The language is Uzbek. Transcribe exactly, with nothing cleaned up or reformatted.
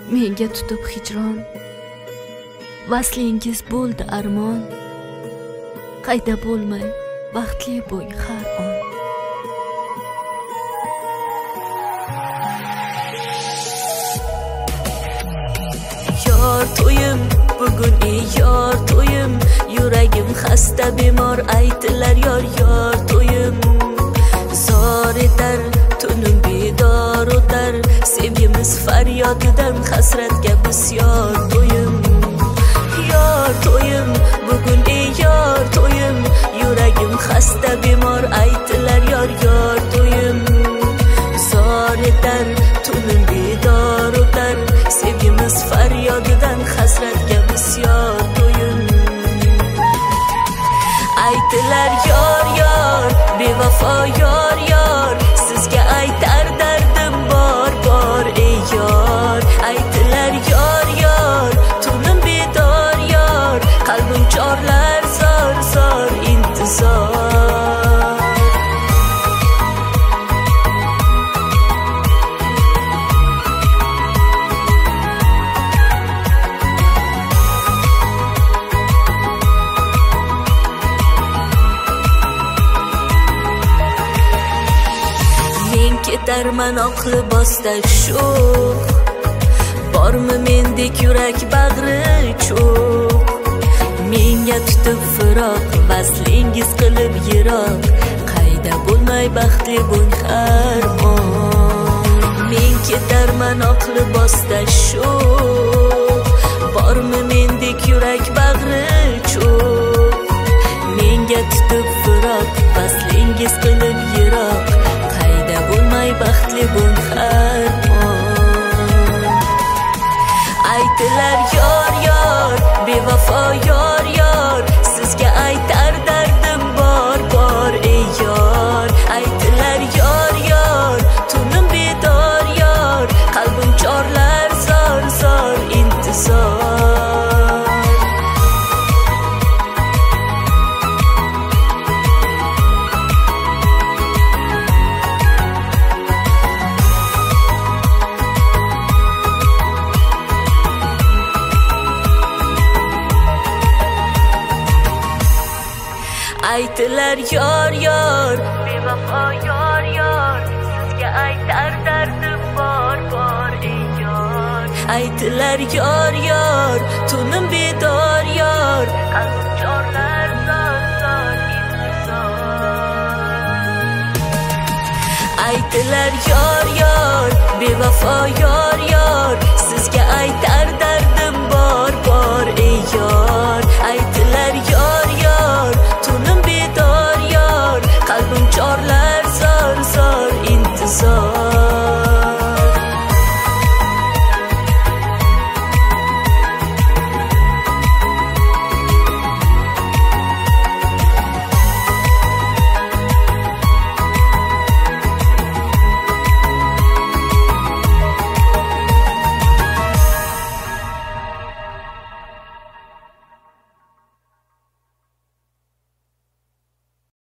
menga tutib hijron, vaslingiz bo'ldi armon, qayda bo'lmay baxtli bo'ling har on. Yor to'yim bugun ey yor to'yim, yuragim xasta bemor aytilar yor yor to'yim. Zor etar tunim bedor o'tar, sevgimiz faryodidan hasratga bisyor to'yim. Yor to'yim bugun ey yor to'yim, yuragim xasta bemor aytilar yor yor to'yim. Zor etar tunim bedor o'tar, sevgimiz faryodidan hasratga bisyor to'yim. Aytilar yor yor bevafo yor yor, sizga aytar dardim bor bor ey yor. Aytilar yor yor tunim bedor yor, qalbim chorlar zor zor intizor. Ketarman oq libosda sho'x, bormi mendek yurak bag'ri cho'q. Menga tutib firoq, vaslingiz qilib yiroq, qayda bo'lmay baxtli bo'ling har on. Men ketarman oq libosda sho'x, bormi mendek yurak bag'ri cho'q. Menga tutib firoq, vaslingiz qilib yiroq, bo'lmay baxtli bo'l har on. Aytilar yor yor bevafo yor yor, sizga aytar dardim bor bor ey yor. Aytilar yor yor tunim bedor yor, qalbim chorlar zor zor intizor. Aytilar yor yor bevafo yor yor, sizga aytar dardim bor bor ey yor. Aytilar yor yor tunim bedor yor, qalbim chorlar zor zor intizor. Aytilar yor yor bevafo yor yor,